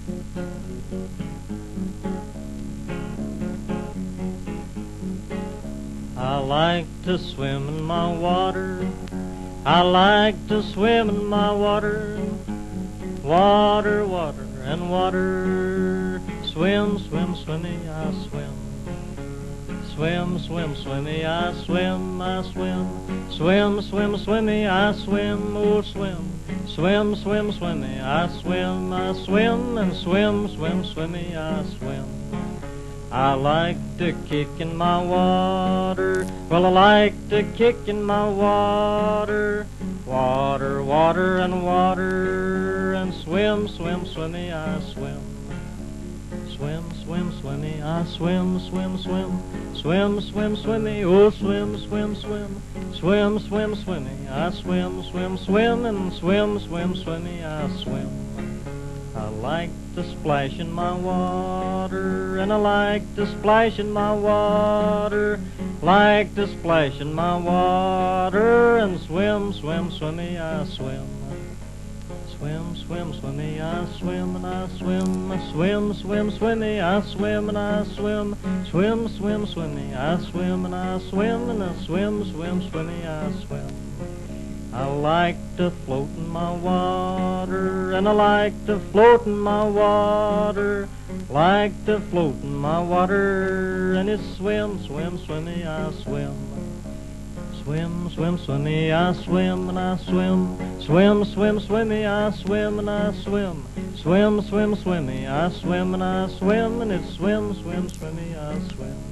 I like to swim in my water. I like to swim in my water. Water, water, and water. Swim, swim, swimmy, I swim. Swim, swim, swimmy, I swim, I swim. Swim, swim, swimmy, I swim, oh swim. Swim, swim, swimmy, I swim, and swim, swim, swimmy, I swim. I like to kick in my water. Well, I like to kick in my water. Water, water, and water. And swim, swim, swimmy, I swim. Swim, swim, swimmy, I swim, swim, swim. Swim, swim, swimmy, oh swim, swim, swim. Swim, swim, swimmy, I swim, swim, swim. And swim, swim, swimmy, I swim. I like to splash in my water, and I like to splash in my water. Like to splash in my water, and swim, swim, swimmy, I swim. Swim, swim, swimmy, I swim, and I swim. Swim, swim, swimmy, I swim, and I swim. Swim, swim, swimmy, I swim, and I swim, and I swim, swim, swimmy, I swim. I like to float in my water, and I like to float in my water. Like to float in my water, and it's swim, swim, swimmy, I swim. Swim, swim, swimmy, I swim, and I swim. Swim, swim, swimmy, I swim, and I swim. Swim, swim, swimmy, I swim, and I swim, and it's swim, swim, swimmy, I swim.